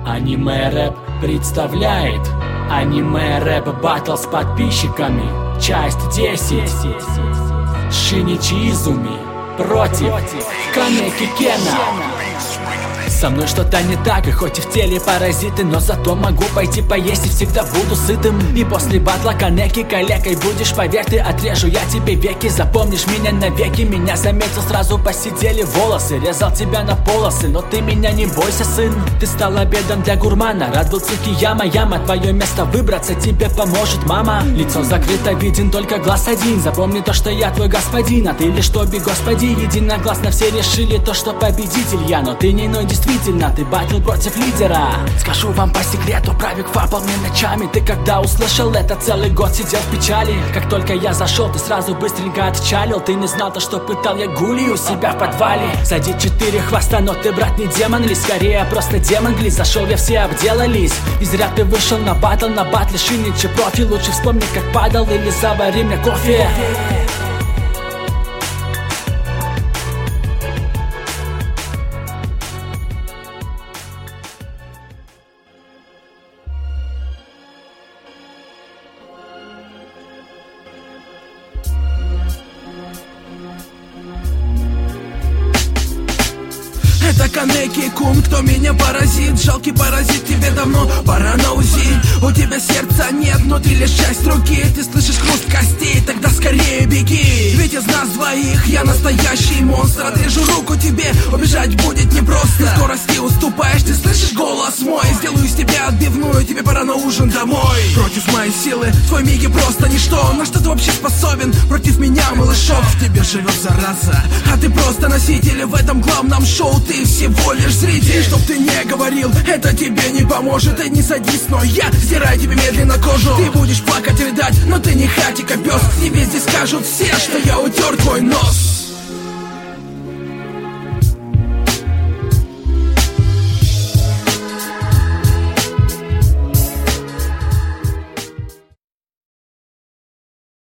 Аниме рэп представляет аниме рэп батл с подписчиками. Часть 10. Шиничи Изуми против Канеки Кена. Со мной что-то не так, и хоть и в теле паразиты, но зато могу пойти поесть и всегда буду сытым. И после батла Канеки калекой будешь, поверь, ты отрежу я тебе веки. Запомнишь меня навеки, меня заметил, сразу посидели волосы. Резал тебя на полосы, но ты меня не бойся, сын. Ты стал обедом для гурмана, рад был Цукияма. Яма, твое место выбраться тебе поможет мама. Лицо закрыто, виден только глаз один. Запомни то, что я твой господин, а ты лишь Тоби, господи. Единогласно все решили то, что победитель я, но ты не иной. Действительно, ты батл против лидера. Скажу вам по секрету, правик фапал мне ночами. Ты когда услышал это, целый год сидел в печали. Как только я зашел, ты сразу быстренько отчалил. Ты не знал то, что пытал я гули у себя в подвале. Сади 4 хвоста, но ты, брат, не демон ли? Скорее, просто демон гли. Зашел я, все обделались. И зря ты вышел на батле Шиничи профи. Лучше вспомни, как падал, или завари мне кофе. Это Канеки-кун, кто меня поразит. Жалкий паразит, тебе давно пора на УЗИ. У тебя сердца нет, внутри лишь часть руки. Ты слышишь хруст костей, тогда скорее беги. Ведь из нас двоих я настоящий монстр. Отрежу руку тебе, убежать будет непросто. Ты скорости уступаешь, ты слышишь голос мой. Сделаю из тебя отбивную, тебе пора на ужин домой. Против моей силы, твой миги просто ничто. На что ты вообще способен против меня, малышок? В тебе живет зараза, а ты просто носитель. В этом главном шоу ты всего лишь зритель. Чтоб ты не говорил, это тебе не поможет. Ты не садись, но я стираю тебе медленно кожу. Ты будешь плакать, рыдать, но ты не хатика, пес. Тебе здесь скажут все, что я утер твой нос.